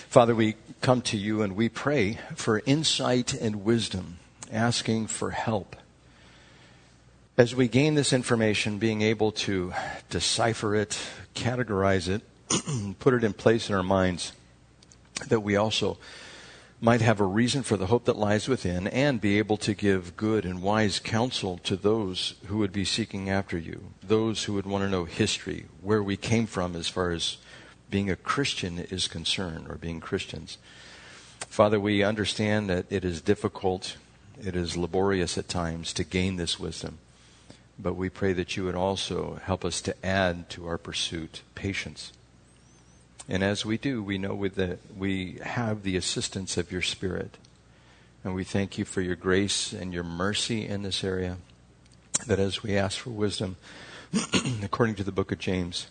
Father, we come to you and we pray for insight and wisdom, asking for help. As we gain this information, being able to decipher it, categorize it, put it in place in our minds, that we also might have a reason for the hope that lies within and be able to give good and wise counsel to those who would be seeking after you, those who would want to know history, where we came from as far as being a Christian is concerned, or being Christians. Father, we understand that it is difficult, it is laborious at times to gain this wisdom, but we pray that you would also help us to add to our pursuit patience. And as we do, we know that we have the assistance of your Spirit. And we thank you for your grace and your mercy in this area. That as we ask for wisdom, according to the book of James,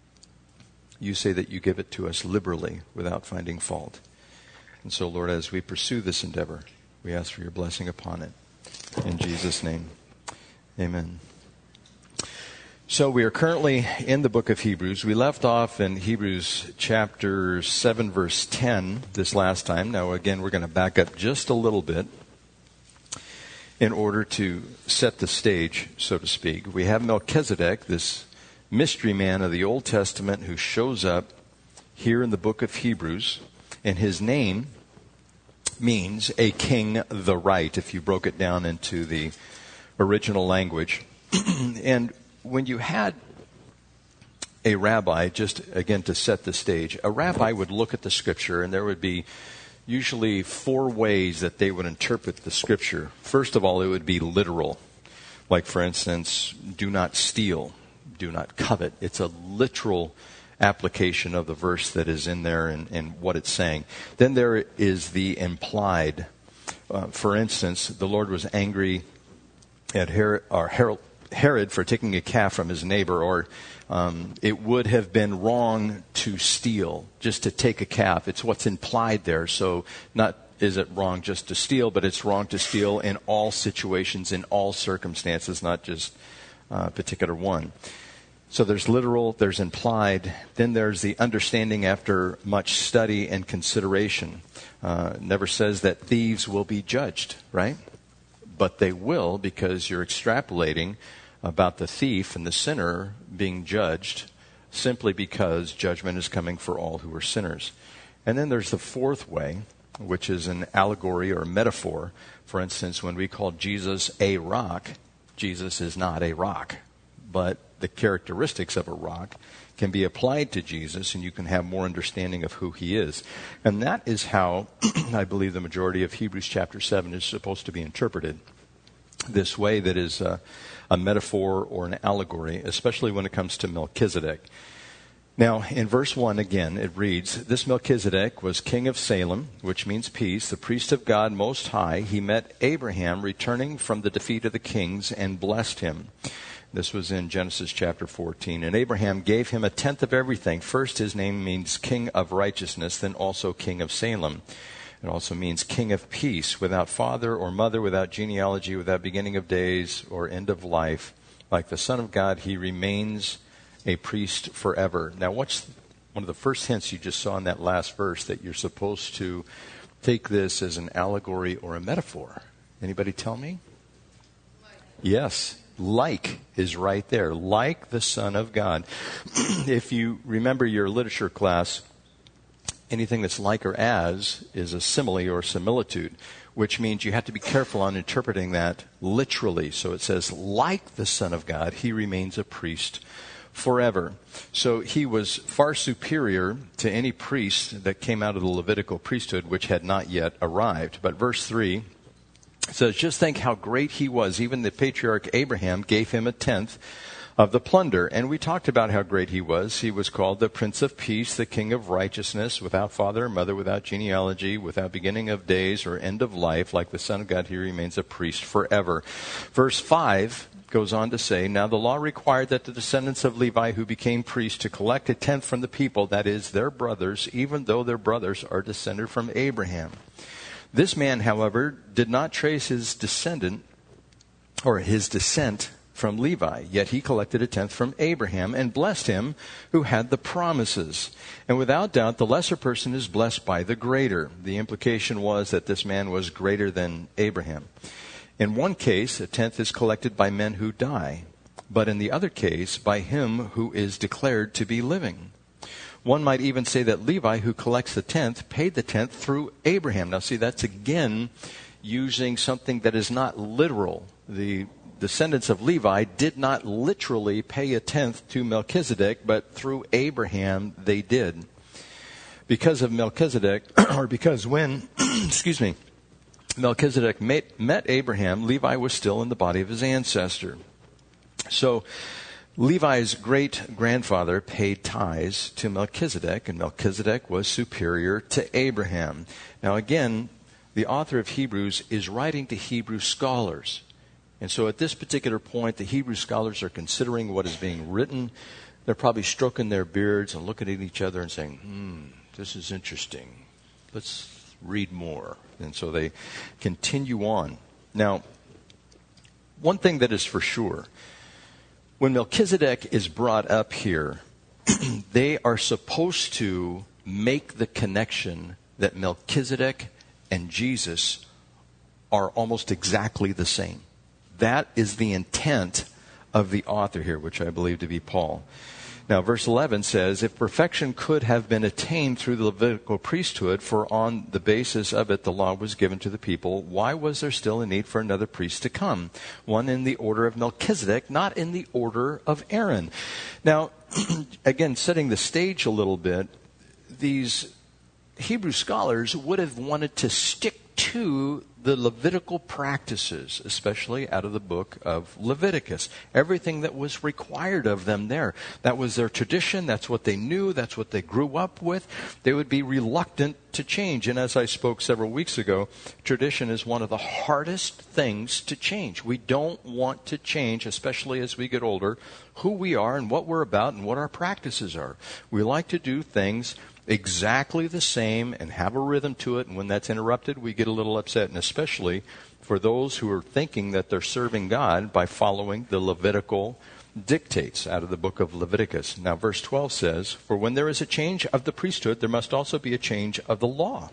you say that you give it to us liberally without finding fault. And so, Lord, as we pursue this endeavor, we ask for your blessing upon it. In Jesus' name, amen. So we are currently in the book of Hebrews. We left off in Hebrews chapter 7, verse 10 this last time. Now, again, we're going to back up just a little bit in order to set the stage, so to speak. We have Melchizedek, this mystery man of the Old Testament who shows up here in the book of Hebrews, and his name means a king the right, if you broke it down into the original language. And when you had a rabbi, just again to set the stage, a rabbi would look at the scripture and there would be usually 4 ways that they would interpret the scripture. First of all, it would be literal. Like, for instance, do not steal, do not covet. It's a literal application of the verse that is in there and what it's saying. Then there is the implied. For instance, the Lord was angry at Herod for taking a calf from his neighbor, or it would have been wrong to steal, just to take a calf. It's what's implied there. So not is it wrong just to steal, but it's wrong to steal in all situations, in all circumstances, not just a particular one. So there's literal, there's implied, then there's the understanding after much study and consideration. Never says that thieves will be judged, right? But they will, because you're extrapolating about the thief and the sinner being judged simply because judgment is coming for all who are sinners. And then there's the 4th way, which is an allegory or a metaphor. For instance, when we call Jesus a rock, Jesus is not a rock, but the characteristics of a rock can be applied to Jesus, and you can have more understanding of who he is. And that is how I believe the majority of Hebrews chapter 7 is supposed to be interpreted. This way that is a metaphor or an allegory, especially when it comes to Melchizedek. Now, in verse 1 again, it reads, "This Melchizedek was king of Salem," which means peace, "the priest of God Most High. He met Abraham returning from the defeat of the kings and blessed him." This was in Genesis chapter 14. "And Abraham gave him 1/10 of everything." First, his name means king of righteousness, then also king of Salem. It also means king of peace, without father or mother, without genealogy, without beginning of days or end of life. Like the Son of God, he remains a priest forever. Now, what's one of the first hints you just saw in that last verse, that you're supposed to take this as an allegory or a metaphor? Anybody tell me? Yes. Like is right there. Like the Son of God. If you remember your literature class, anything that's like or as is a simile or similitude, which means you have to be careful on interpreting that literally. So it says, like the Son of God, he remains a priest forever. So he was far superior to any priest that came out of the Levitical priesthood, which had not yet arrived. But verse 3 says, "Just think how great he was. Even the patriarch Abraham gave him 1/10 of the plunder." And we talked about how great he was. He was called the Prince of Peace, the King of Righteousness, without father or mother, without genealogy, without beginning of days or end of life. Like the Son of God, he remains a priest forever. Verse 5 goes on to say, "Now the law required that the descendants of Levi who became priests to collect 1/10 from the people, that is, their brothers, even though their brothers are descended from Abraham. This man, however, did not trace his descent from Levi, yet he collected a tenth from Abraham and blessed him who had the promises. And without doubt, the lesser person is blessed by the greater. The implication was that this man was greater than Abraham. In one case, a tenth is collected by men who die, but in the other case, by him who is declared to be living. One might even say that Levi, who collects the tenth, paid the tenth through Abraham. Now see, that's again using something that is not literal. The descendants of Levi did not literally pay a tenth to Melchizedek, but through Abraham they did. Because of Melchizedek, or because when, Melchizedek met Abraham, Levi was still in the body of his ancestor. So Levi's great-grandfather paid tithes to Melchizedek, and Melchizedek was superior to Abraham. Now again, the author of Hebrews is writing to Hebrew scholars. And so at this particular point, the Hebrew scholars are considering what is being written. They're probably stroking their beards and looking at each other and saying, this is interesting. Let's read more. And so they continue on. Now, one thing that is for sure, when Melchizedek is brought up here, they are supposed to make the connection that Melchizedek and Jesus are almost exactly the same. That is the intent of the author here, which I believe to be Paul. Now, verse 11 says, if perfection could have been attained through the Levitical priesthood, for on the basis of it the law was given to the people, why was there still a need for another priest to come? One in the order of Melchizedek, not in the order of Aaron. Now, again, setting the stage a little bit, these Hebrew scholars would have wanted to stick to the Levitical practices, especially out of the book of Leviticus. Everything that was required of them there. That was their tradition. That's what they knew. That's what they grew up with. They would be reluctant to change. And as I spoke several weeks ago, tradition is one of the hardest things to change. We don't want to change, especially as we get older, who we are and what we're about and what our practices are. We like to do things exactly the same and have a rhythm to it, and when that's interrupted, we get a little upset, and especially for those who are thinking that they're serving God by following the Levitical dictates out of the book of Leviticus. Now, verse 12 says, for when there is a change of the priesthood, there must also be a change of the law.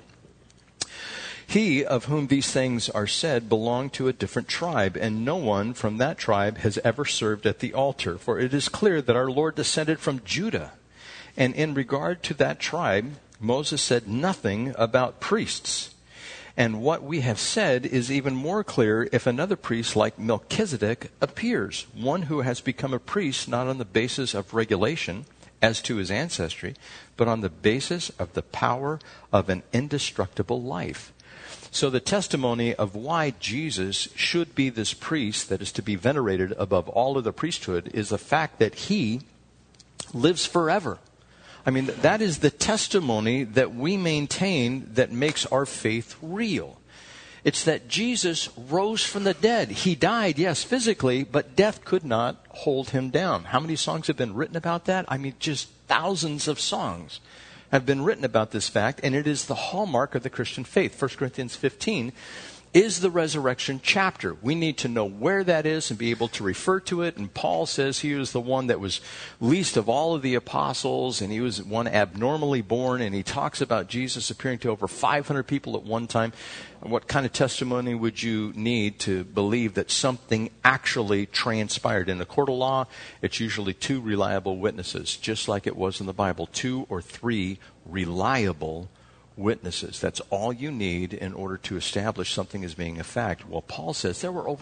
He of whom these things are said belonged to a different tribe, and no one from that tribe has ever served at the altar, for it is clear that our Lord descended from Judah. And in regard to that tribe, Moses said nothing about priests. And what we have said is even more clear if another priest like Melchizedek appears, one who has become a priest not on the basis of regulation as to his ancestry, but on the basis of the power of an indestructible life. So the testimony of why Jesus should be this priest that is to be venerated above all of the priesthood is the fact that he lives forever. I mean, that is the testimony that we maintain that makes our faith real. It's that Jesus rose from the dead. He died, yes, physically, but death could not hold him down. How many songs have been written about that? I mean, just thousands of songs have been written about this fact, and it is the hallmark of the Christian faith. 1 Corinthians 15 is the resurrection chapter. We need to know where that is and be able to refer to it. And Paul says he was the one that was least of all of the apostles, and he was one abnormally born, and he talks about Jesus appearing to over 500 people at one time. What kind of testimony would you need to believe that something actually transpired? In the court of law, it's usually 2 reliable witnesses, just like it was in the Bible, 2 or 3 reliable witnesses. That's all you need in order to establish something as being a fact. Well, Paul says there were over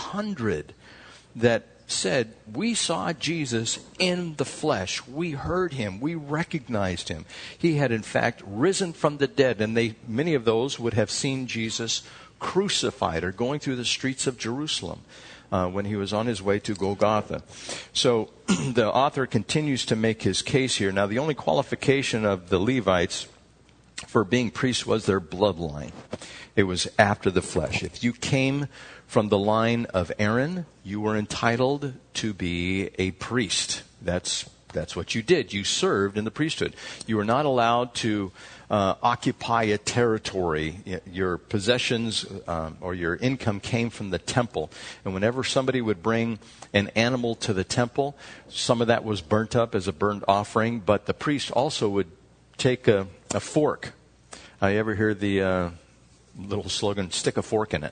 500 that said, we saw Jesus in the flesh. We heard him. We recognized him. He had, in fact, risen from the dead. And many of those would have seen Jesus crucified or going through the streets of Jerusalem when he was on his way to Golgotha. So the author continues to make his case here. Now, the only qualification of the Levites for being priests was their bloodline. It was after the flesh. If you came from the line of Aaron, you were entitled to be a priest. That's what you did. You served in the priesthood. You were not allowed to occupy a territory. Your possessions or your income came from the temple. And whenever somebody would bring an animal to the temple, some of that was burnt up as a burnt offering, but the priest also would take a fork. You ever hear the little slogan, stick a fork in it?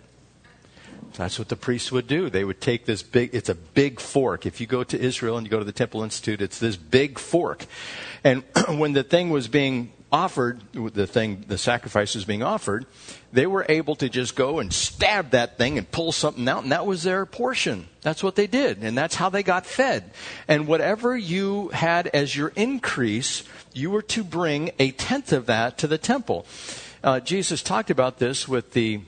That's what the priests would do. They would take this it's a big fork. If you go to Israel and you go to the Temple Institute, it's this big fork. And when the thing was being offered, the sacrifice was being offered, they were able to just go and stab that thing and pull something out, and that was their portion. That's what they did, and that's how they got fed. And whatever you had as your increase, you were to bring a tenth of that to the temple. Jesus talked about this with the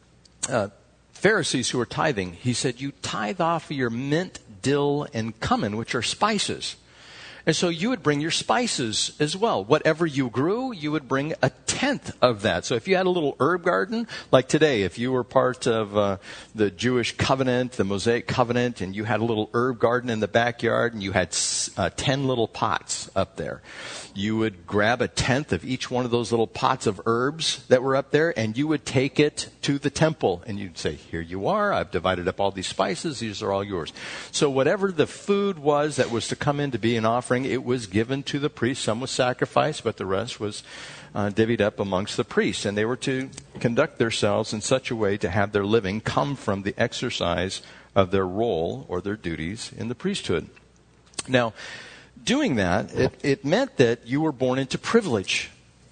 Pharisees who were tithing. He said, you tithe off of your mint, dill, and cumin, which are spices. And so you would bring your spices as well. Whatever you grew, you would bring a tenth of that. So if you had a little herb garden, like today, if you were part of the Jewish covenant, the Mosaic covenant, and you had a little herb garden in the backyard, and you had 10 little pots up there, you would grab a tenth of each one of those little pots of herbs that were up there, and you would take it to the temple. And you'd say, here you are. I've divided up all these spices. These are all yours. So whatever the food was that was to come in to be an offering, it was given to the priest. Some was sacrificed, but the rest was divvied up amongst the priests. And they were to conduct themselves in such a way to have their living come from the exercise of their role or their duties in the priesthood. Now, doing that, it meant that you were born into privilege.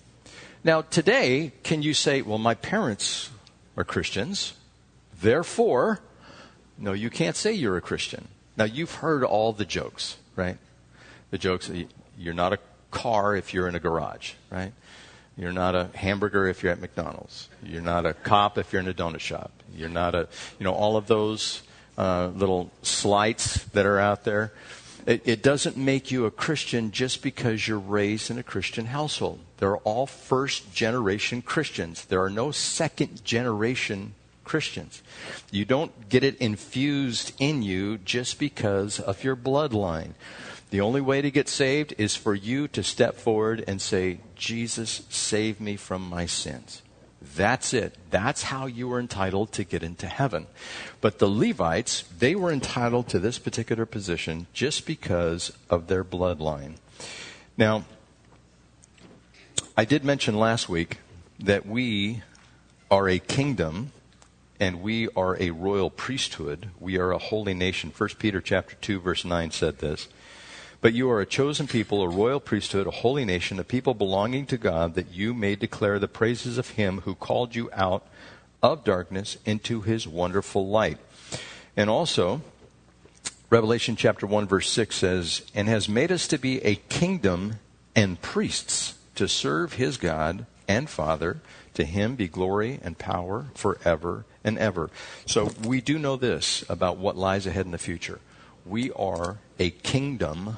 Now, today, can you say, well, my parents are Christians, therefore, no, you can't say you're a Christian. Now, you've heard all the jokes, right? The jokes, you're not a car if you're in a garage, right? You're not a hamburger if you're at McDonald's. You're not a cop if you're in a donut shop. You're not all of those little slights that are out there. It doesn't make you a Christian just because you're raised in a Christian household. They're all first-generation Christians. There are no second-generation Christians. You don't get it infused in you just because of your bloodline. The only way to get saved is for you to step forward and say, Jesus, save me from my sins. That's it. That's how you were entitled to get into heaven. But the Levites, they were entitled to this particular position just because of their bloodline. Now, I did mention last week that we are a kingdom and we are a royal priesthood. We are a holy nation. 1 Peter chapter 2, verse 9 said this. But you are a chosen people, a royal priesthood, a holy nation, a people belonging to God, that you may declare the praises of him who called you out of darkness into his wonderful light. And also, Revelation chapter 1, verse 6 says, and has made us to be a kingdom and priests to serve his God and Father. To him be glory and power forever and ever. So we do know this about what lies ahead in the future. We are a kingdom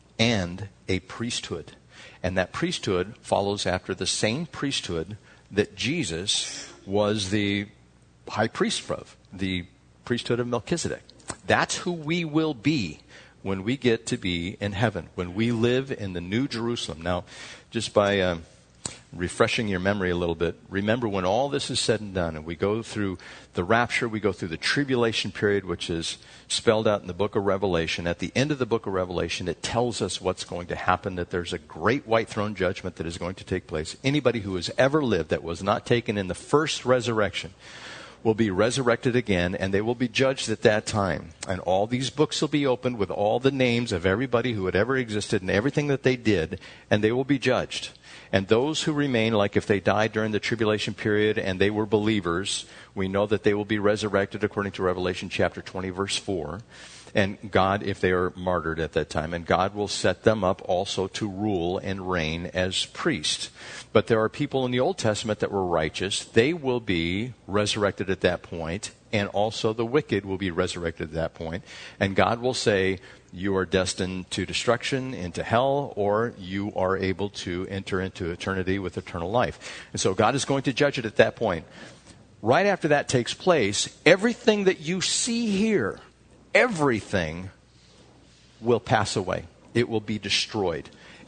and a priesthood. And that priesthood follows after the same priesthood that Jesus was the high priest of, the priesthood of Melchizedek. That's who we will be when we get to be in heaven, when we live in the New Jerusalem. Now, just by refreshing your memory a little bit, remember when all this is said and done and we go through the rapture, we go through the tribulation period, which is spelled out in the book of Revelation. At the end of the book of Revelation, it tells us what's going to happen, that there's a great white throne judgment that is going to take place. Anybody who has ever lived that was not taken in the first resurrection will be resurrected again, and they will be judged at that time. And all these books will be opened with all the names of everybody who had ever existed and everything that they did, and they will be judged. And those who remain, like if they died during the tribulation period and they were believers, we know that they will be resurrected according to Revelation chapter 20, verse 4. And God, if they are martyred at that time, and God will set them up also to rule and reign as priests. But there are people in the Old Testament that were righteous. They will be resurrected at that point, and also the wicked will be resurrected at that point. And God will say, you are destined to destruction, into hell, or you are able to enter into eternity with eternal life. And so God is going to judge it at that point. Right after that takes place, everything that you see here, everything will pass away. It will be destroyed.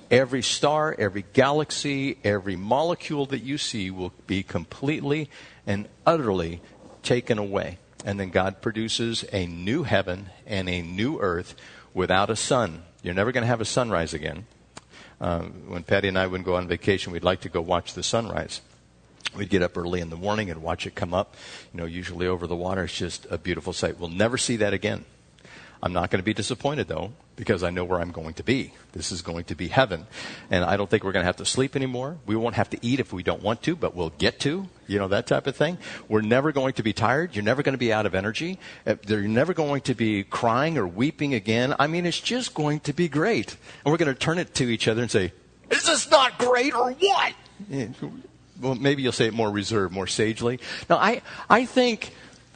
Every star, every galaxy, every molecule that you see will be completely and utterly taken away. And then God produces a new heaven and a new earth without a sun. You're never going to have a sunrise again. When Patty and I would go on vacation, we'd like to go watch the sunrise. We'd get up early in the morning and watch it come up, usually over the water. It's just a beautiful sight. We'll never see that again. I'm not going to be disappointed, though, because I know where I'm going to be. This is going to be heaven. And I don't think we're going to have to sleep anymore. We won't have to eat if we don't want to, but we'll get to, that type of thing. We're never going to be tired. You're never going to be out of energy. You're never going to be crying or weeping again. I mean, it's just going to be great. And we're going to turn it to each other and say, is this not great or what? Well, maybe you'll say it more reserved, more sagely. Now, I think,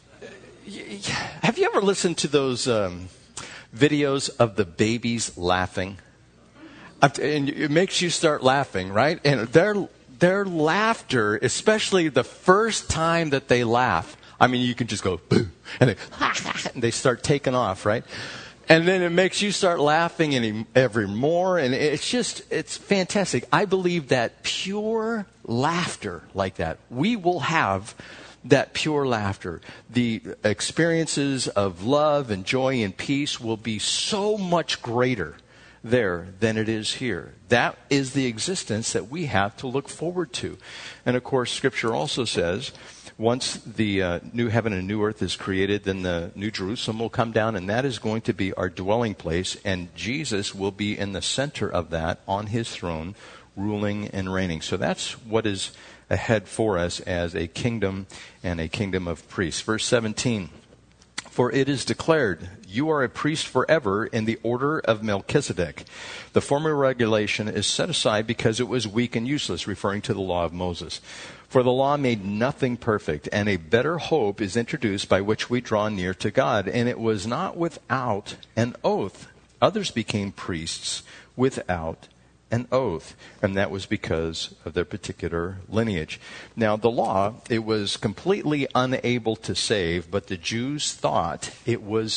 have you ever listened to those videos of the babies laughing? And it makes you start laughing, right? And their laughter, especially the first time that they laugh, I mean, you can just go, boo, and they start taking off, right? And then it makes you start laughing and every more, and it's fantastic. I believe that pure laughter like that, we will have that pure laughter. The experiences of love and joy and peace will be so much greater there than it is here. That is the existence that we have to look forward to. And of course, Scripture also says, once the new heaven and new earth is created, then the new Jerusalem will come down, and that is going to be our dwelling place, and Jesus will be in the center of that on his throne, ruling and reigning. So that's what is ahead for us as a kingdom and a kingdom of priests. Verse 17, for it is declared, you are a priest forever in the order of Melchizedek. The former regulation is set aside because it was weak and useless, referring to the law of Moses. For the law made nothing perfect, and a better hope is introduced by which we draw near to God. And it was not without an oath. Others became priests without an oath, and that was because of their particular lineage. Now, the law, it was completely unable to save, but the Jews thought it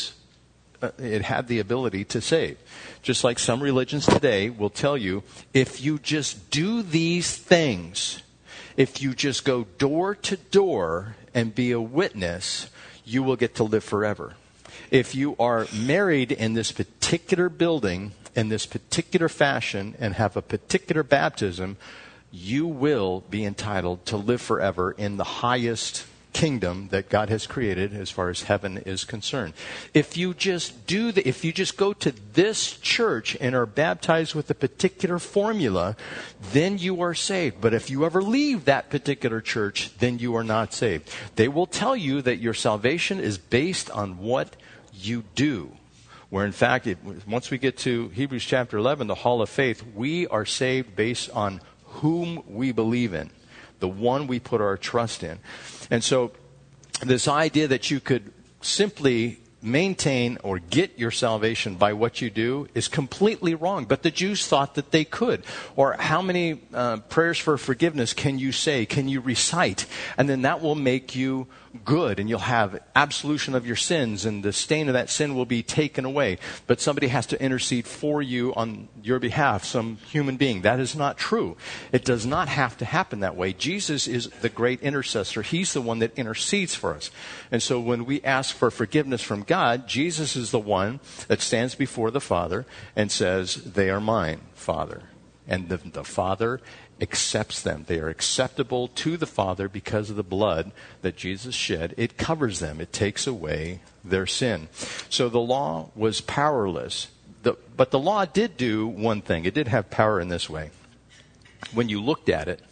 had the ability to save. Just like some religions today will tell you, if you just do these things, if you just go door to door and be a witness, you will get to live forever. If you are married in this particular building, in this particular fashion, and have a particular baptism, you will be entitled to live forever in the highest kingdom that God has created as far as heaven is concerned. If you just if you just go to this church and are baptized with a particular formula, then you are saved. But if you ever leave that particular church, then you are not saved. They will tell you that your salvation is based on what you do. Where in fact, once we get to Hebrews chapter 11, the hall of faith, we are saved based on whom we believe in, the one we put our trust in. And so this idea that you could simply maintain or get your salvation by what you do is completely wrong. But the Jews thought that they could. Or how many prayers for forgiveness can you say, can you recite? And then that will make you good, and you'll have absolution of your sins, and the stain of that sin will be taken away. But somebody has to intercede for you on your behalf, some human being. That is not true. It does not have to happen that way. Jesus is the great intercessor. He's the one that intercedes for us. And so when we ask for forgiveness from God, Jesus is the one that stands before the Father and says, they are mine, Father. And the Father accepts them. They are acceptable to the Father because of the blood that Jesus shed. It covers them. It takes away their sin. So the law was powerless. But the law did do one thing. It did have power in this way. When you looked at it,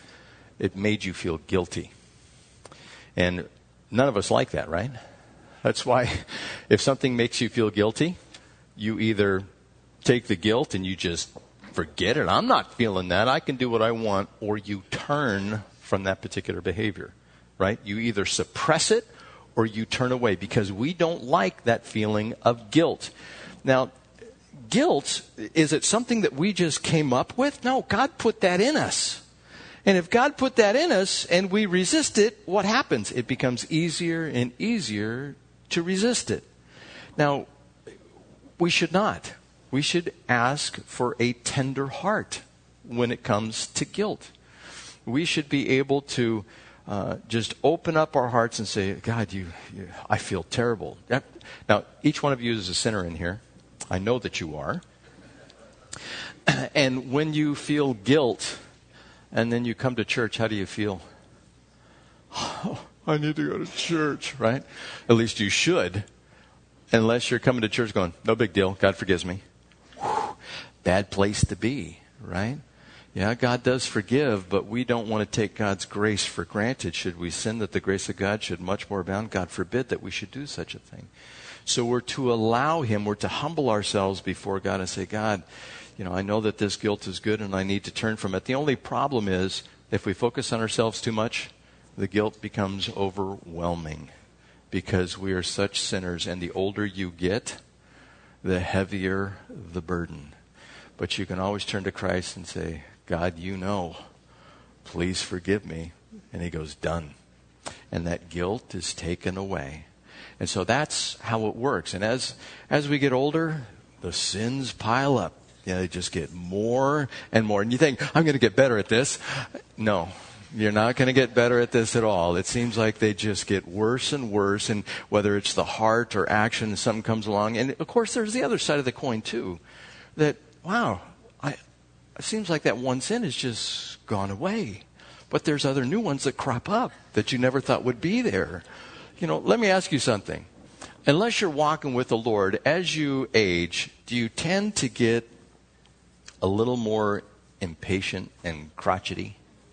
it made you feel guilty. And none of us like that, right? That's why if something makes you feel guilty, you either take the guilt and you just forget it. I'm not feeling that. I can do what I want. Or you turn from that particular behavior, right? You either suppress it or you turn away because we don't like that feeling of guilt. Now, guilt, is it something that we just came up with? No, God put that in us. And if God put that in us and we resist it, what happens? It becomes easier and easier to resist it. Now, we should not. We should ask for a tender heart when it comes to guilt. We should be able to just open up our hearts and say, God, I feel terrible. Now, each one of you is a sinner in here. I know that you are. And when you feel guilt and then you come to church, how do you feel? Oh, I need to go to church, right? At least you should. Unless you're coming to church going, no big deal, God forgives me. Whew, bad place to be, right? Yeah, God does forgive, but we don't want to take God's grace for granted. Should we sin that the grace of God should much more abound? God forbid that we should do such a thing. So we're to allow Him, we're to humble ourselves before God and say, God, I know that this guilt is good and I need to turn from it. The only problem is, if we focus on ourselves too much, the guilt becomes overwhelming because we are such sinners. And the older you get, the heavier the burden. But you can always turn to Christ and say, God, please forgive me. And He goes, done. And that guilt is taken away. And so that's how it works. And as we get older, the sins pile up. They just get more and more. And you think, I'm going to get better at this. No, you're not going to get better at this at all. It seems like they just get worse and worse. And whether it's the heart or action, something comes along. And of course, there's the other side of the coin too. That, wow, it seems like that one sin has just gone away. But there's other new ones that crop up that you never thought would be there. Let me ask you something. Unless you're walking with the Lord, as you age, do you tend to get a little more impatient and crotchety?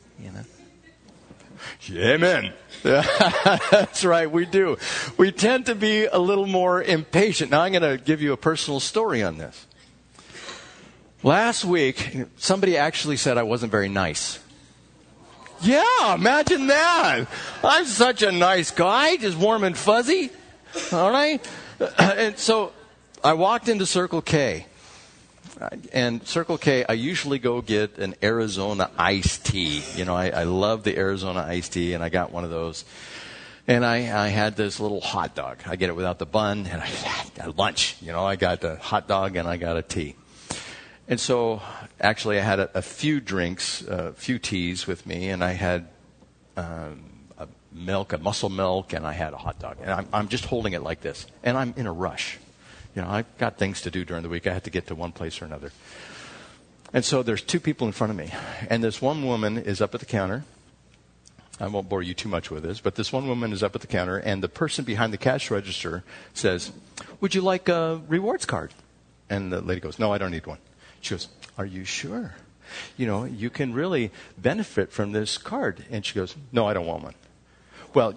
Amen. That's right, we do. We tend to be a little more impatient. Now, I'm going to give you a personal story on this. Last week, somebody actually said I wasn't very nice. Yeah, imagine that. I'm such a nice guy, just warm and fuzzy. All right? And so I walked into Circle K. And Circle K, I usually go get an Arizona iced tea. I love the Arizona iced tea, and I got one of those. And I had this little hot dog. I get it without the bun, and I had lunch. I got the hot dog, and I got a tea. And so, actually, I had a few drinks, a few teas with me, and I had a muscle milk, and I had a hot dog. And I'm just holding it like this, and I'm in a rush. I've got things to do during the week. I have to get to one place or another. And so there's two people in front of me. And this one woman is up at the counter. I won't bore you too much with this, but this one woman is up at the counter, and the person behind the cash register says, would you like a rewards card? And the lady goes, no, I don't need one. She goes, are you sure? You can really benefit from this card. And she goes, no, I don't want one. Well,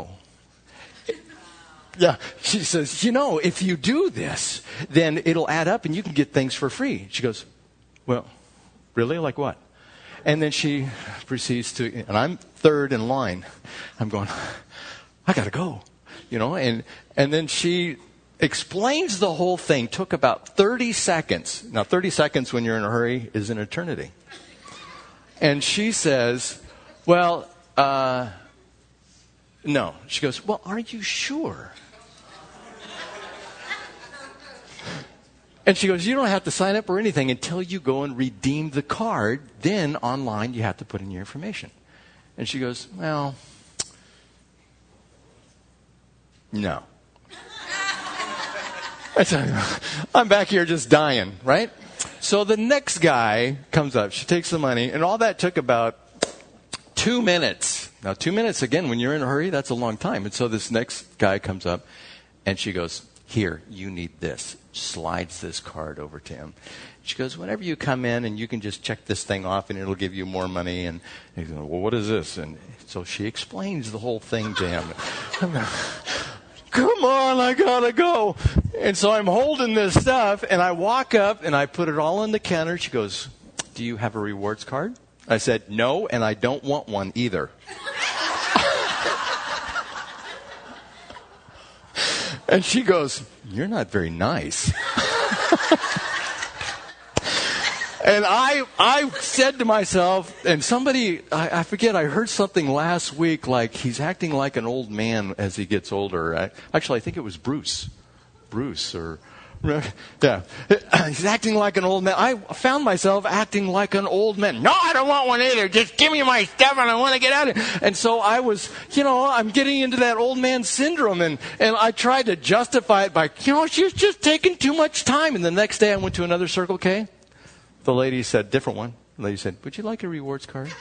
yeah, she says, if you do this, then it'll add up and you can get things for free. She goes, well, really? Like what? And then she proceeds to, and I'm third in line. I'm going, I got to go, and then she explains the whole thing. Took about 30 seconds. Now, 30 seconds when you're in a hurry is an eternity. And she says, well, no. She goes, well, are you sure? And she goes, you don't have to sign up or anything until you go and redeem the card. Then online you have to put in your information. And she goes, well, no. I'm back here just dying, right? So the next guy comes up. She takes the money, and all that took about 2 minutes. Now, 2 minutes, again, when you're in a hurry, that's a long time. And so this next guy comes up, and she goes, here, you need this. Slides this card over to him. She goes, whenever you come in, and you can just check this thing off, and it'll give you more money. And he goes, well, what is this? And so she explains the whole thing to him. Come on, I gotta go. And so I'm holding this stuff, and I walk up, and I put it all on the counter. She goes, do you have a rewards card? I said, no, and I don't want one either. And she goes, you're not very nice. And I said to myself, and somebody, I forget, I heard something last week, like he's acting like an old man as he gets older. Actually, I think it was Bruce, or Yeah. He's acting like an old man. I found myself acting like an old man. No, I don't want one either. Just give me my stuff and I want to get out of here. And so I was, I'm getting into that old man syndrome. And I tried to justify it by, she's just taking too much time. And the next day I went to another Circle K. The lady said, different one. The lady said, would you like a rewards card?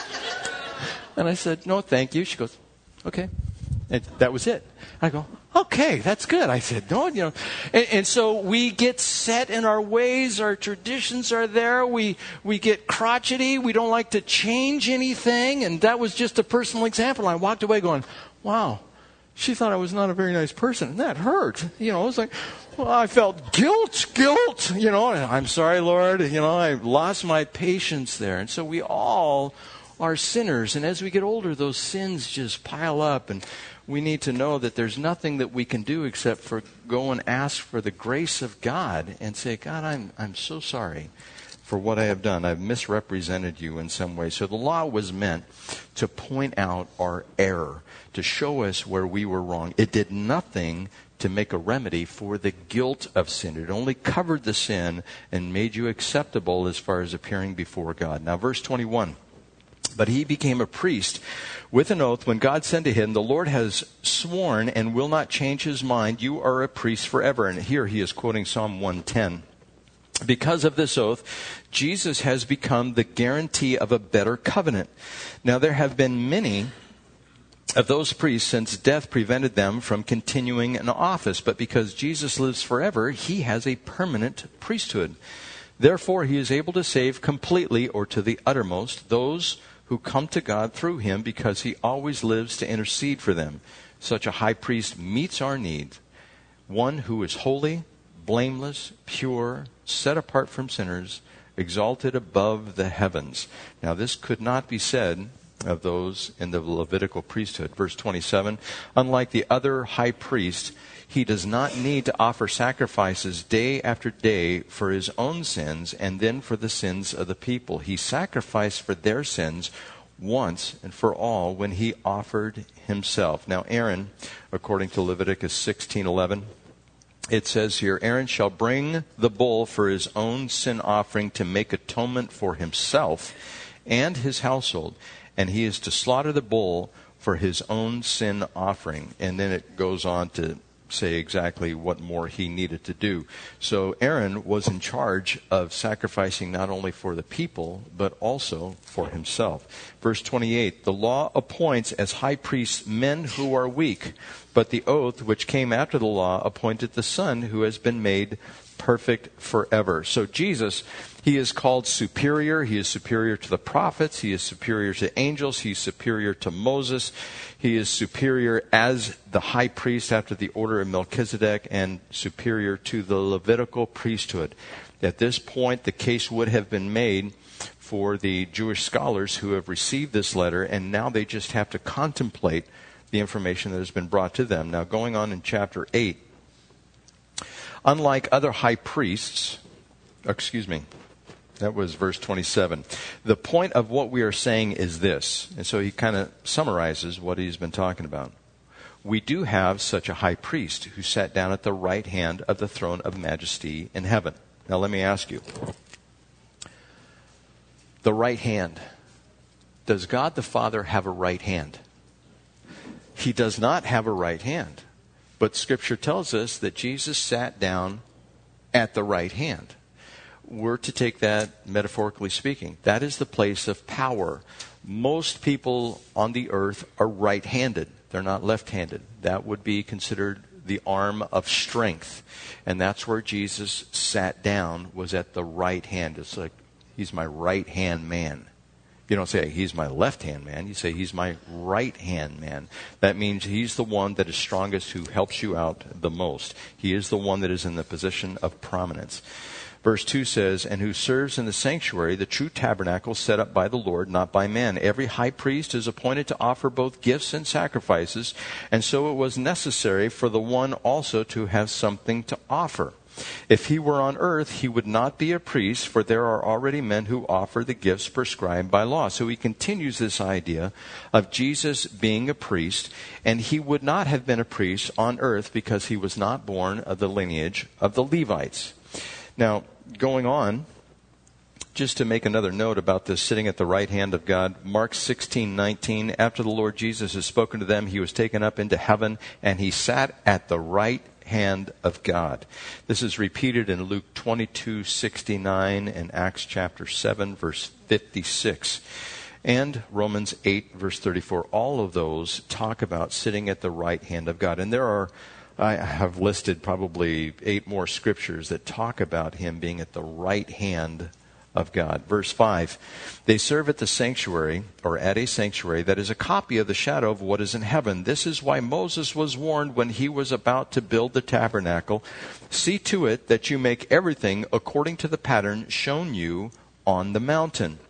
And I said, no, thank you. She goes, okay. And that was it. I go, okay, that's good. I said, no, And so we get set in our ways. Our traditions are there. We get crotchety. We don't like to change anything. And that was just a personal example. I walked away going, wow, she thought I was not a very nice person. And that hurt. It was like, well, I felt guilt, and I'm sorry, Lord. I lost my patience there. And so we all are sinners. And as we get older, those sins just pile up. And we need to know that there's nothing that we can do except for go and ask for the grace of God and say, God, I'm so sorry for what I have done. I've misrepresented you in some way. So the law was meant to point out our error, to show us where we were wrong. It did nothing to make a remedy for the guilt of sin. It only covered the sin and made you acceptable as far as appearing before God. Now, verse 21. But he became a priest with an oath when God said to him, the Lord has sworn and will not change his mind. You are a priest forever. And here he is quoting Psalm 110. Because of this oath, Jesus has become the guarantee of a better covenant. Now there have been many of those priests since death prevented them from continuing in office. But because Jesus lives forever, he has a permanent priesthood. Therefore, he is able to save completely or to the uttermost those who come to God through him, because he always lives to intercede for them. Such a high priest meets our needs, one who is holy, blameless, pure, set apart from sinners, exalted above the heavens. Now this could not be said of those in the Levitical priesthood. Verse 27, unlike the other high priests, he does not need to offer sacrifices day after day for his own sins and then for the sins of the people. He sacrificed for their sins once and for all when he offered himself. Now Aaron, according to Leviticus 16:11, it says here, Aaron shall bring the bull for his own sin offering to make atonement for himself and his household. And he is to slaughter the bull for his own sin offering. And then it goes on to say exactly what more he needed to do. So Aaron was in charge of sacrificing not only for the people, but also for himself. Verse 28, the law appoints as high priests men who are weak, but the oath which came after the law appointed the Son who has been made perfect forever. So Jesus, he is called superior. He is superior to the prophets. He is superior to angels. He's superior to Moses. He is superior as the high priest after the order of Melchizedek and superior to the Levitical priesthood. At this point, the case would have been made for the Jewish scholars who have received this letter, and now they just have to contemplate the information that has been brought to them. Now, going on in chapter 8, unlike other high priests, that was verse 27. The point of what we are saying is this. And so he kind of summarizes what he's been talking about. We do have such a high priest who sat down at the right hand of the throne of majesty in heaven. Now let me ask you. The right hand. Does God the Father have a right hand? He does not have a right hand. But Scripture tells us that Jesus sat down at the right hand. We're to take that metaphorically speaking. That is the place of power. Most people on the earth are right-handed. They're not left-handed. That would be considered the arm of strength. And that's where Jesus sat down, was at the right hand. It's like, he's my right-hand man. You don't say, he's my left-hand man. You say, he's my right-hand man. That means he's the one that is strongest, who helps you out the most. He is the one that is in the position of prominence. Verse 2 says, and who serves in the sanctuary, the true tabernacle set up by the Lord, not by man. Every high priest is appointed to offer both gifts and sacrifices, and so it was necessary for the one also to have something to offer. If he were on earth, he would not be a priest, for there are already men who offer the gifts prescribed by law. So he continues this idea of Jesus being a priest, and he would not have been a priest on earth because he was not born of the lineage of the Levites. Now, going on, just to make another note about this sitting at the right hand of God, Mark 16:19, after the Lord Jesus has spoken to them, he was taken up into heaven, and he sat at the right hand of God. This is repeated in Luke 22:69 and Acts chapter 7, verse 56. And Romans 8, verse 34. All of those talk about sitting at the right hand of God. And I have listed probably 8 more scriptures that talk about him being at the right hand of God. Verse 5, they serve at the sanctuary, or at a sanctuary, that is a copy of the shadow of what is in heaven. This is why Moses was warned when he was about to build the tabernacle. See to it that you make everything according to the pattern shown you on the mountain.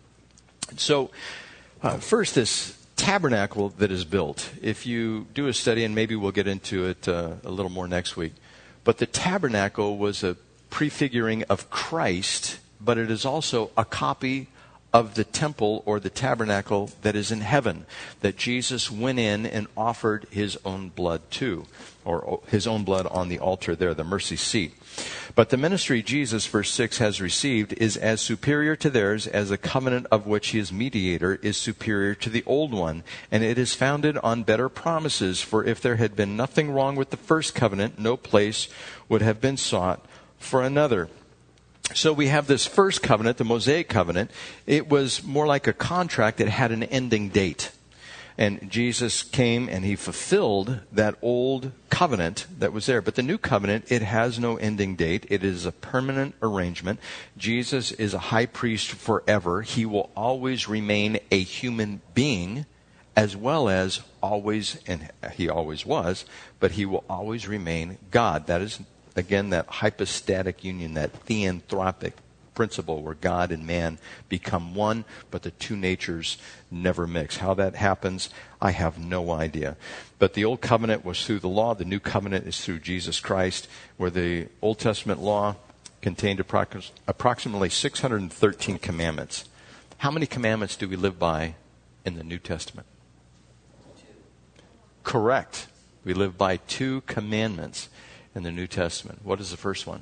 So, first, this tabernacle that is built. If you do a study, and maybe we'll get into it a little more next week, but the tabernacle was a prefiguring of Christ, but it is also a copy of the temple or the tabernacle that is in heaven, that Jesus went in and offered his own blood to, or his own blood on the altar there, the mercy seat. But the ministry Jesus, verse 6, has received is as superior to theirs as the covenant of which he is mediator is superior to the old one, and it is founded on better promises. For if there had been nothing wrong with the first covenant, no place would have been sought for another. So we have this first covenant, the Mosaic covenant. It was more like a contract that had an ending date. And Jesus came and he fulfilled that old covenant that was there. But the new covenant, it has no ending date. It is a permanent arrangement. Jesus is a high priest forever. He will always remain a human being, as well as always, and he always was, but he will always remain God. That is, again, that hypostatic union, that theanthropic principle where God and man become one, but the two natures never mix. How that happens, I have no idea. But the old covenant was through the law. The new covenant is through Jesus Christ, where the Old Testament law contained approximately 613 commandments. How many commandments do we live by in the New Testament? 2. Correct. We live by 2 commandments in the New Testament. What is the first one?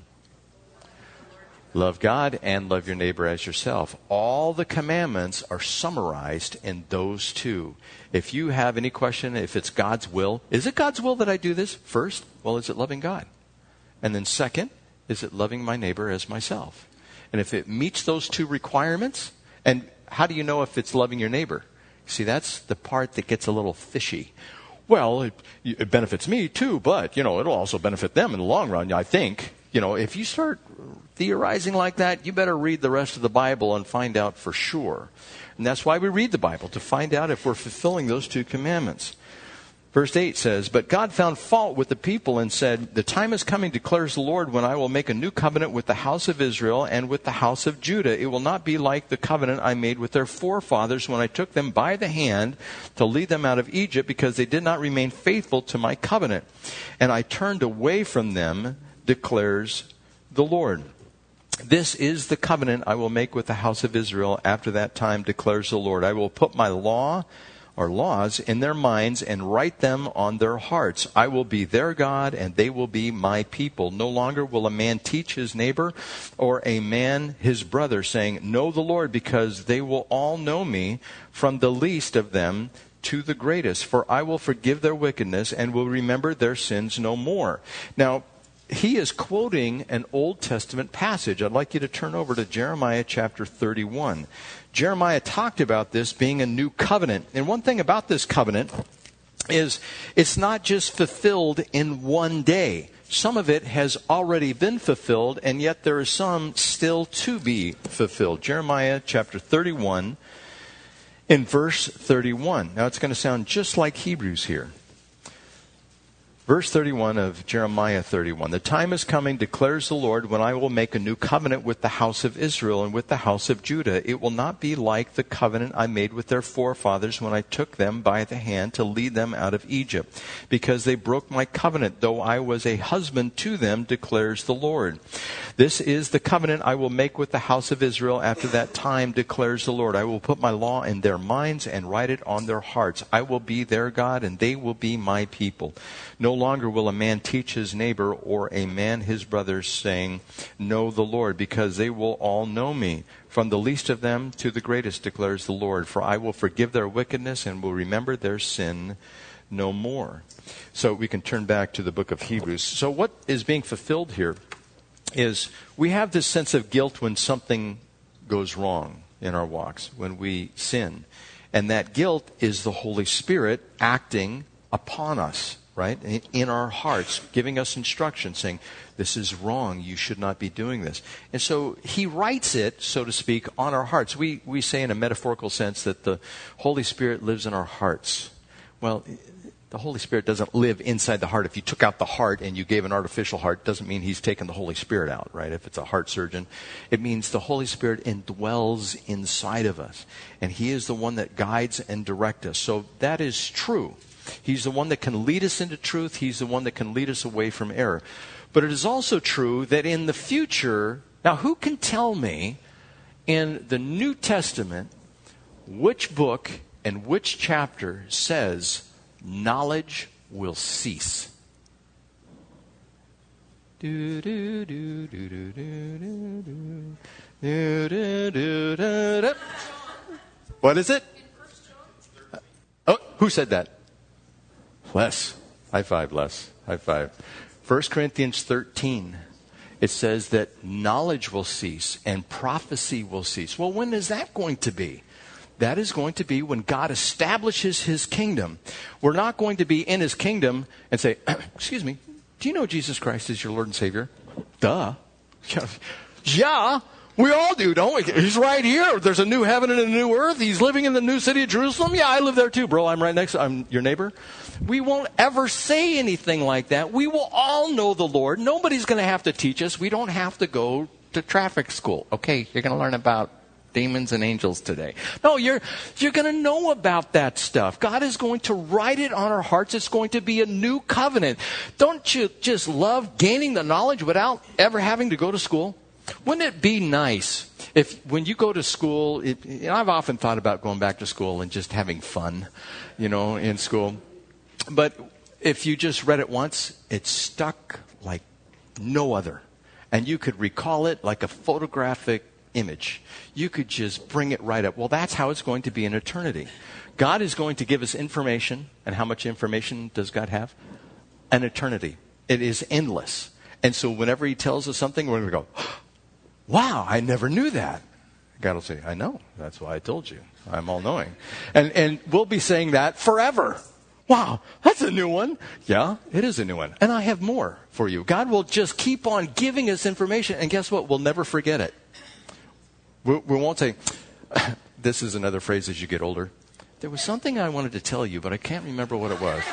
Love God and love your neighbor as yourself. All the commandments are summarized in those 2. If you have any question, if it's God's will, is it God's will that I do this? First, well, is it loving God? And then second, is it loving my neighbor as myself? And if it meets those 2 requirements, and how do you know if it's loving your neighbor? See, that's the part that gets a little fishy. Well, it benefits me too, but, it'll also benefit them in the long run, I think. If you start theorizing like that, you better read the rest of the Bible and find out for sure. And that's why we read the Bible, to find out if we're fulfilling those 2 commandments. Verse 8 says, but God found fault with the people and said, the time is coming, declares the Lord, when I will make a new covenant with the house of Israel and with the house of Judah. It will not be like the covenant I made with their forefathers when I took them by the hand to lead them out of Egypt, because they did not remain faithful to my covenant. And I turned away from them, declares the Lord. This is the covenant I will make with the house of Israel after that time, declares the Lord. I will put my laws in their minds and write them on their hearts. I will be their God and they will be my people. No longer will a man teach his neighbor or a man his brother, saying, know the Lord, because they will all know me, from the least of them to the greatest. For I will forgive their wickedness and will remember their sins no more. Now, he is quoting an Old Testament passage. I'd like you to turn over to Jeremiah chapter 31. Jeremiah talked about this being a new covenant. And one thing about this covenant is it's not just fulfilled in one day. Some of it has already been fulfilled, and yet there is some still to be fulfilled. Jeremiah chapter 31 in verse 31. Now it's going to sound just like Hebrews here. Verse 31 of Jeremiah 31. The time is coming, declares the Lord, when I will make a new covenant with the house of Israel and with the house of Judah. It will not be like the covenant I made with their forefathers when I took them by the hand to lead them out of Egypt, because they broke my covenant, though I was a husband to them, declares the Lord. This is the covenant I will make with the house of Israel after that time, declares the Lord. I will put my law in their minds and write it on their hearts. I will be their God, and they will be my people. No longer will a man teach his neighbor or a man his brother, saying, know the Lord, because they will all know me, from the least of them to the greatest, declares the Lord. For I will forgive their wickedness and will remember their sin no more. So we can turn back to the book of Hebrews. So what is being fulfilled here is we have this sense of guilt when something goes wrong in our walks, when we sin. And that guilt is the Holy Spirit acting upon us, right? In our hearts, giving us instruction, saying, this is wrong, you should not be doing this. And so he writes it, so to speak, on our hearts. We say in a metaphorical sense that the Holy Spirit lives in our hearts. Well, the Holy Spirit doesn't live inside the heart. If you took out the heart and you gave an artificial heart, it doesn't mean he's taken the Holy Spirit out, right? If it's a heart surgeon, it means the Holy Spirit indwells inside of us. And he is the one that guides and directs us. So that is true. He's the one that can lead us into truth. He's the one that can lead us away from error. But it is also true that in the future, now who can tell me in the New Testament which book and which chapter says knowledge will cease? What is it? Oh, who said that? Les. High five, Les. High five. 1 Corinthians 13. It says that knowledge will cease and prophecy will cease. Well, when is that going to be? That is going to be when God establishes his kingdom. We're not going to be in his kingdom and say, excuse me, do you know Jesus Christ is your Lord and Savior? Duh. Yeah, we all do, don't we? He's right here. There's a new heaven and a new earth. He's living in the new city of Jerusalem. Yeah, I live there too, bro. I'm right next to I'm your neighbor. We won't ever say anything like that. We will all know the Lord. Nobody's going to have to teach us. We don't have to go to traffic school. Okay, you're going to learn about demons and angels today. No, you're going to know about that stuff. God is going to write it on our hearts. It's going to be a new covenant. Don't you just love gaining the knowledge without ever having to go to school? Wouldn't it be nice if when you go to school, I've often thought about going back to school and just having fun, in school. But if you just read it once, it's stuck like no other. And you could recall it like a photographic image. You could just bring it right up. Well, that's how it's going to be in eternity. God is going to give us information. And how much information does God have? An eternity. It is endless. And so whenever he tells us something, we're going to go, wow, I never knew that. God will say, I know. That's why I told you. I'm all-knowing. And we'll be saying that forever. Wow, that's a new one. Yeah, it is a new one. And I have more for you. God will just keep on giving us information. And guess what? We'll never forget it. We won't say, this is another phrase as you get older. There was something I wanted to tell you, but I can't remember what it was.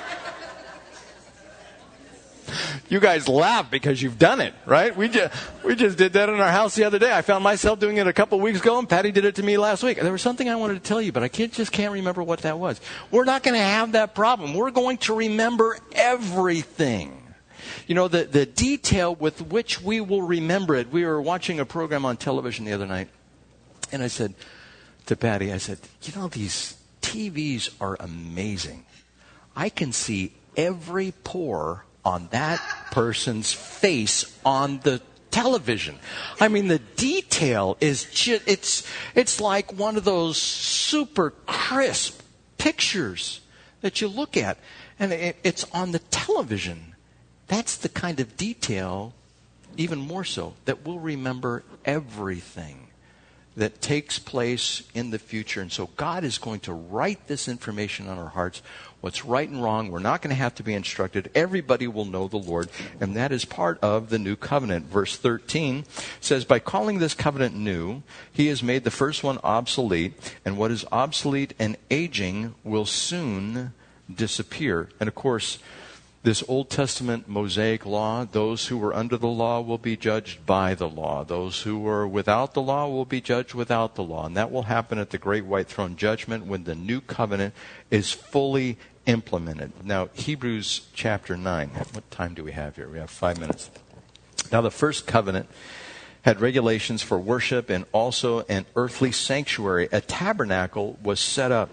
You guys laugh because you've done it, right? We just did that in our house the other day. I found myself doing it a couple weeks ago, and Patty did it to me last week. There was something I wanted to tell you, but I just can't remember what that was. We're not going to have that problem. We're going to remember everything. The detail with which we will remember it. We were watching a program on television the other night, and I said to Patty, these TVs are amazing. I can see every pore on that person's face on the television. I mean, the detail is just, it's like one of those super crisp pictures that you look at, and it's on the television. That's the kind of detail, even more so, that we'll remember everything that takes place in the future. And so God is going to write this information on our hearts. What's right and wrong, we're not going to have to be instructed. Everybody will know the Lord, and that is part of the new covenant. Verse 13 says, by calling this covenant new, he has made the first one obsolete, and what is obsolete and aging will soon disappear. And of course, This Old Testament Mosaic law, those who were under the law will be judged by the law. Those who were without the law will be judged without the law. And that will happen at the great white throne judgment when the new covenant is fully implemented. Now, Hebrews chapter 9. What time do we have here? We have 5 minutes. Now, the first covenant had regulations for worship and also an earthly sanctuary. A tabernacle was set up.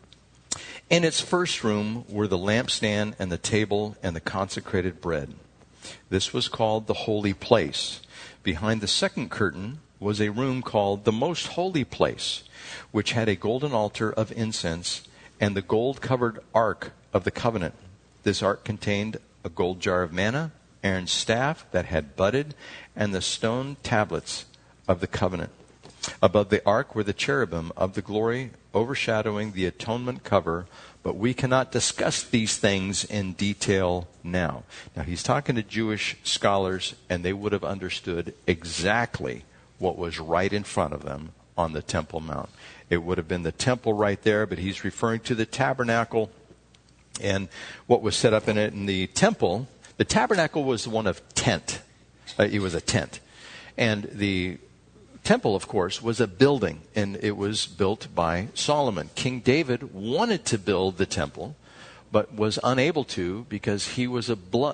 In its first room were the lampstand and the table and the consecrated bread. This was called the holy place. Behind the second curtain was a room called the most holy place, which had a golden altar of incense and the gold-covered ark of the covenant. This ark contained a gold jar of manna, Aaron's staff that had budded, and the stone tablets of the covenant. Above the ark were the cherubim of the glory overshadowing the atonement cover, but we cannot discuss these things in detail now. Now, he's talking to Jewish scholars, and they would have understood exactly what was right in front of them on the Temple Mount. It would have been the temple right there, but he's referring to the tabernacle and what was set up in it. In the temple, the tabernacle was one of tent. It was a tent. And the temple, of course, was a building, and it was built by Solomon. King David wanted to build the temple, but was unable to because he was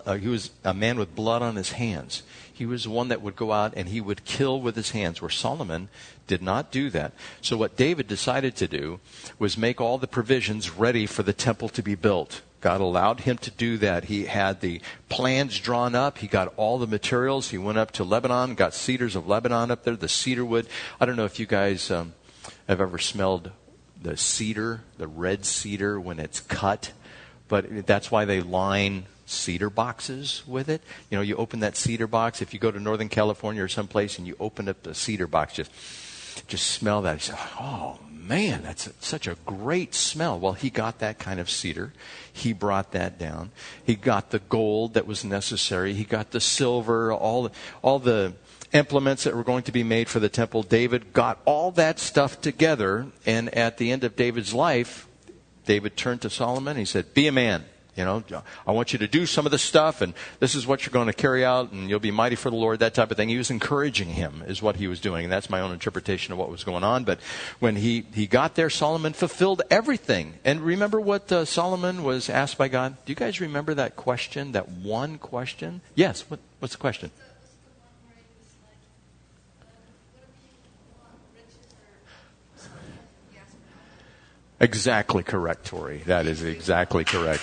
a man with blood on his hands. He was one that would go out and he would kill with his hands, where Solomon did not do that. So what David decided to do was make all the provisions ready for the temple to be built. God allowed him to do that. He had the plans drawn up. He got all the materials. He went up to Lebanon, got cedars of Lebanon up there, the cedar wood. I don't know if you guys have ever smelled the cedar, the red cedar, when it's cut. But that's why they line cedar boxes with it. You know, you open that cedar box. If you go to Northern California or someplace and you open up the cedar box, just smell that. You say, oh, man, that's such a great smell. Well, he got that kind of cedar. He brought that down. He got the gold that was necessary. He got the silver, all the implements that were going to be made for the temple. David got all that stuff together, and at the end of David's life, David turned to Solomon and he said, be a man. You know, I want you to do some of the stuff, and this is what you're going to carry out, and you'll be mighty for the Lord, that type of thing. He was encouraging him, is what he was doing, and that's my own interpretation of what was going on. But when he got there, Solomon fulfilled everything. And remember what Solomon was asked by God? Do you guys remember that question, that one question? Yes, what's the question? Exactly correct, Tori. That is exactly correct.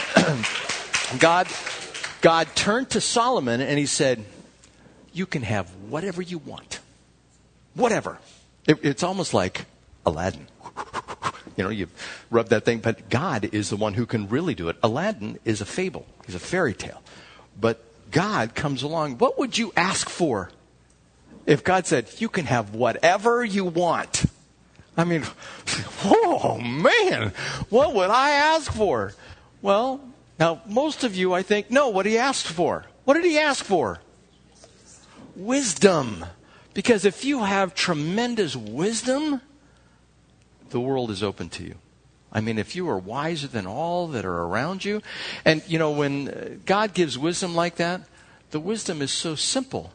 God turned to Solomon and he said, you can have whatever you want. Whatever. It's almost like Aladdin. You know, you rub that thing, but God is the one who can really do it. Aladdin is a fable. He's a fairy tale. But God comes along. What would you ask for if God said, you can have whatever you want? I mean, oh man, what would I ask for? Well, now most of you, I think, know what he asked for. What did he ask for? Wisdom. Because if you have tremendous wisdom, the world is open to you. I mean, if you are wiser than all that are around you. And, you know, when God gives wisdom like that, the wisdom is so simple.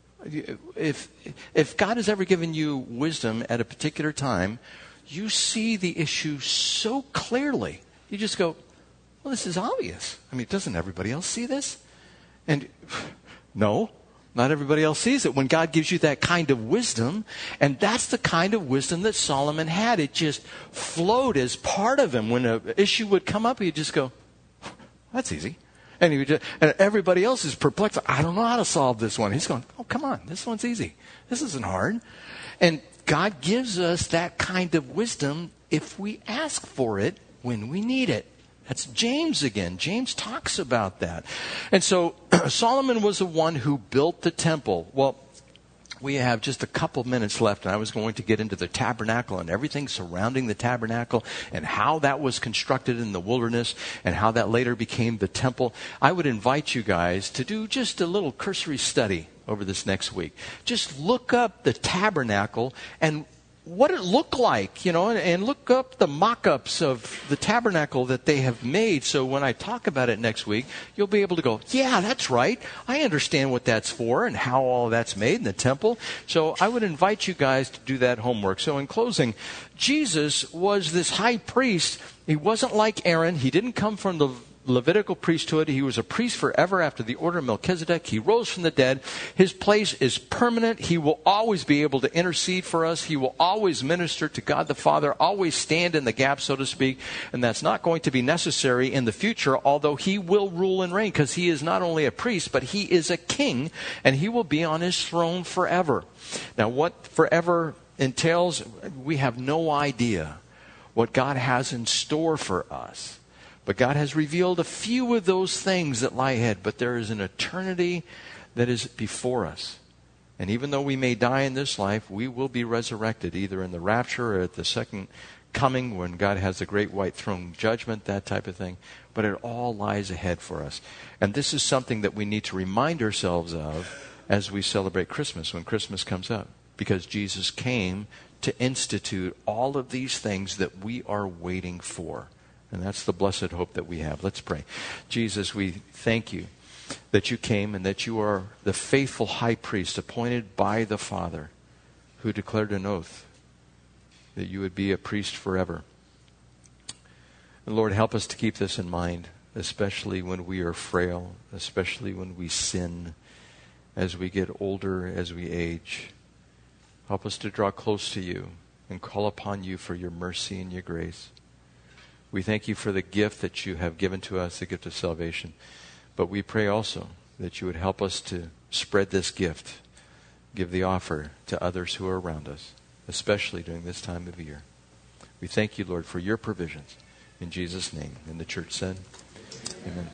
If God has ever given you wisdom at a particular time, you see the issue so clearly. You just go, well, this is obvious. I mean, doesn't everybody else see this? And no, not everybody else sees it. When God gives you that kind of wisdom, and that's the kind of wisdom that Solomon had. It just flowed as part of him. When an issue would come up, he'd just go, that's easy. And and everybody else is perplexed. I don't know how to solve this one. He's going, oh, come on. This one's easy. This isn't hard. And God gives us that kind of wisdom if we ask for it when we need it. That's James again. James talks about that. And so Solomon was the one who built the temple. Well, we have just a couple minutes left, and I was going to get into the tabernacle and everything surrounding the tabernacle and how that was constructed in the wilderness and how that later became the temple. I would invite you guys to do just a little cursory study over this next week. Just look up the tabernacle and what it looked like, and look up the mock-ups of the tabernacle that they have made. So when I talk about it next week, you'll be able to go, yeah, that's right. I understand what that's for and how all that's made in the temple. So I would invite you guys to do that homework. So in closing, Jesus was this high priest. He wasn't like Aaron. He didn't come from the Levitical priesthood. He was a priest forever after the order of Melchizedek. He rose from the dead. His place is permanent. He will always be able to intercede for us. He will always minister to God the Father, always stand in the gap, so to speak. And that's not going to be necessary in the future, although he will rule and reign, because he is not only a priest, but he is a king, and he will be on his throne forever. Now, what forever entails, we have no idea what God has in store for us. But God has revealed a few of those things that lie ahead. But there is an eternity that is before us. And even though we may die in this life, we will be resurrected either in the rapture or at the second coming when God has the great white throne judgment, that type of thing. But it all lies ahead for us. And this is something that we need to remind ourselves of as we celebrate Christmas, when Christmas comes up. Because Jesus came to institute all of these things that we are waiting for. And that's the blessed hope that we have. Let's pray. Jesus, we thank you that you came and that you are the faithful high priest appointed by the Father, who declared an oath that you would be a priest forever. And Lord, help us to keep this in mind, especially when we are frail, especially when we sin, as we get older, as we age. Help us to draw close to you and call upon you for your mercy and your grace. We thank you for the gift that you have given to us, the gift of salvation. But we pray also that you would help us to spread this gift, give the offer to others who are around us, especially during this time of year. We thank you, Lord, for your provisions. In Jesus' name. And the church said, amen.